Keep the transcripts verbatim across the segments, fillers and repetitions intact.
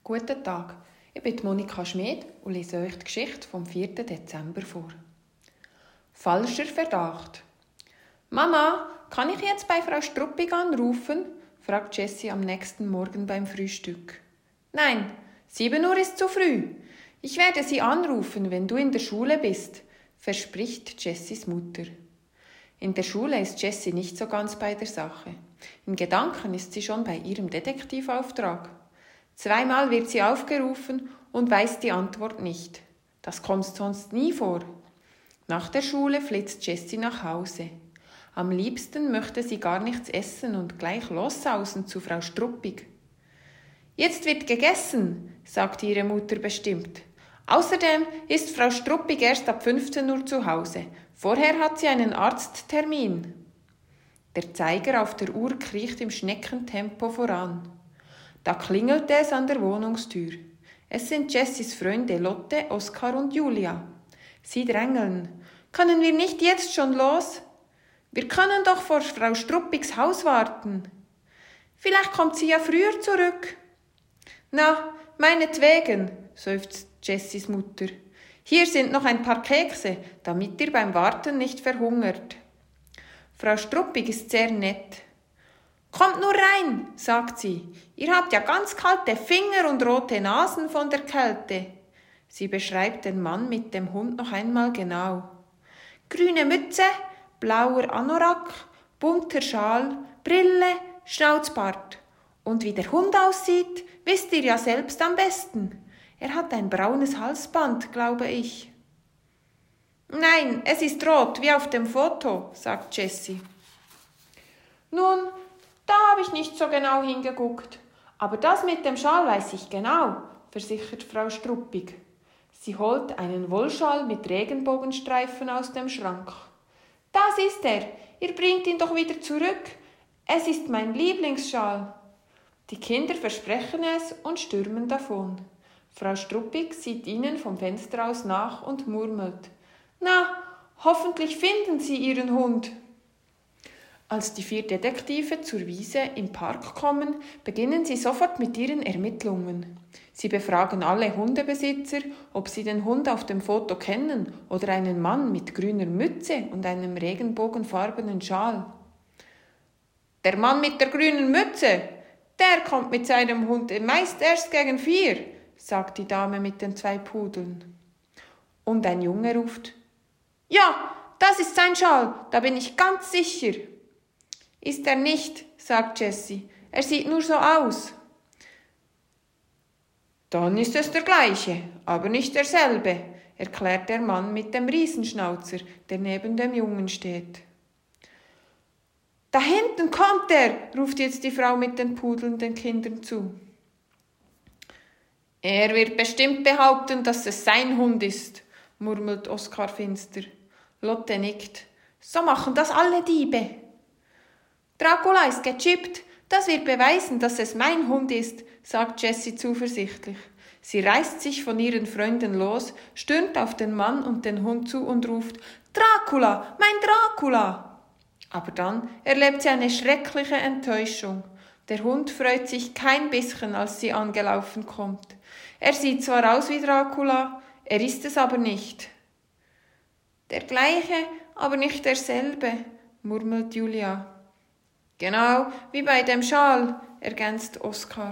Guten Tag, ich bin Monika Schmid und lese euch die Geschichte vom vierten Dezember vor. Falscher Verdacht. «Mama, kann ich jetzt bei Frau Struppig anrufen?» fragt Jessie am nächsten Morgen beim Frühstück. «Nein, sieben Uhr ist zu früh. Ich werde sie anrufen, wenn du in der Schule bist», verspricht Jessies Mutter. In der Schule ist Jessie nicht so ganz bei der Sache. In Gedanken ist sie schon bei ihrem Detektivauftrag. Zweimal wird sie aufgerufen und weiß die Antwort nicht. Das kommt sonst nie vor. Nach der Schule flitzt Jessie nach Hause. Am liebsten möchte sie gar nichts essen und gleich lossausen zu Frau Struppig. »Jetzt wird gegessen«, sagt ihre Mutter bestimmt. »Außerdem ist Frau Struppig erst ab fünfzehn Uhr zu Hause. Vorher hat sie einen Arzttermin.« Der Zeiger auf der Uhr kriecht im Schneckentempo voran. Da klingelt es an der Wohnungstür. Es sind Jessies Freunde Lotte, Oskar und Julia. Sie drängeln. »Können wir nicht jetzt schon los? Wir können doch vor Frau Struppigs Haus warten. Vielleicht kommt sie ja früher zurück.« »Na, meinetwegen«, seufzt Jessies Mutter. »Hier sind noch ein paar Kekse, damit ihr beim Warten nicht verhungert.« Frau Struppig ist sehr nett. »Kommt nur rein«, sagt sie. »Ihr habt ja ganz kalte Finger und rote Nasen von der Kälte.« Sie beschreibt den Mann mit dem Hund noch einmal genau. Grüne Mütze, blauer Anorak, bunter Schal, Brille, Schnauzbart. Und wie der Hund aussieht, wisst ihr ja selbst am besten. Er hat ein braunes Halsband, glaube ich. »Nein, es ist rot, wie auf dem Foto«, sagt Jessie. »Nun, da habe ich nicht so genau hingeguckt. Aber das mit dem Schal weiß ich genau«, versichert Frau Struppig. Sie holt einen Wollschal mit Regenbogenstreifen aus dem Schrank. »Das ist er. Ihr bringt ihn doch wieder zurück. Es ist mein Lieblingsschal.« Die Kinder versprechen es und stürmen davon. Frau Struppig sieht ihnen vom Fenster aus nach und murmelt. »Na, hoffentlich finden Sie Ihren Hund.« Als die vier Detektive zur Wiese im Park kommen, beginnen sie sofort mit ihren Ermittlungen. Sie befragen alle Hundebesitzer, ob sie den Hund auf dem Foto kennen oder einen Mann mit grüner Mütze und einem regenbogenfarbenen Schal. »Der Mann mit der grünen Mütze, der kommt mit seinem Hund meist erst gegen vier«, sagt die Dame mit den zwei Pudeln. Und ein Junge ruft, »Ja, das ist sein Schal, da bin ich ganz sicher.« »Ist er nicht«, sagt Jessie, »er sieht nur so aus.« »Dann ist es der gleiche, aber nicht derselbe«, erklärt der Mann mit dem Riesenschnauzer, der neben dem Jungen steht. »Da hinten kommt er«, ruft jetzt die Frau mit den Pudeln den Kindern zu. »Er wird bestimmt behaupten, dass es sein Hund ist«, murmelt Oskar finster. Lotte nickt. »So machen das alle Diebe.« »Dracula ist gechippt, das wird beweisen, dass es mein Hund ist«, sagt Jessie zuversichtlich. Sie reißt sich von ihren Freunden los, stürmt auf den Mann und den Hund zu und ruft, »Dracula, mein Dracula!« Aber dann erlebt sie eine schreckliche Enttäuschung. Der Hund freut sich kein bisschen, als sie angelaufen kommt. Er sieht zwar aus wie Dracula, er ist es aber nicht. »Der gleiche, aber nicht derselbe«, murmelt Julia. »Genau wie bei dem Schal«, ergänzt Oskar.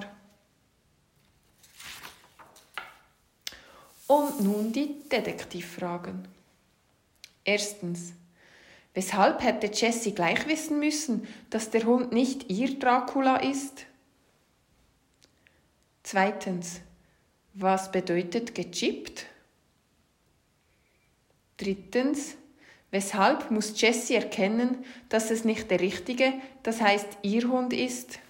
Und nun die Detektivfragen. Erstens. Weshalb hätte Jessie gleich wissen müssen, dass der Hund nicht ihr Dracula ist? Zweitens. Was bedeutet gechippt? Drittens. Weshalb muss Jessie erkennen, dass es nicht der richtige, das heißt ihr Hund ist?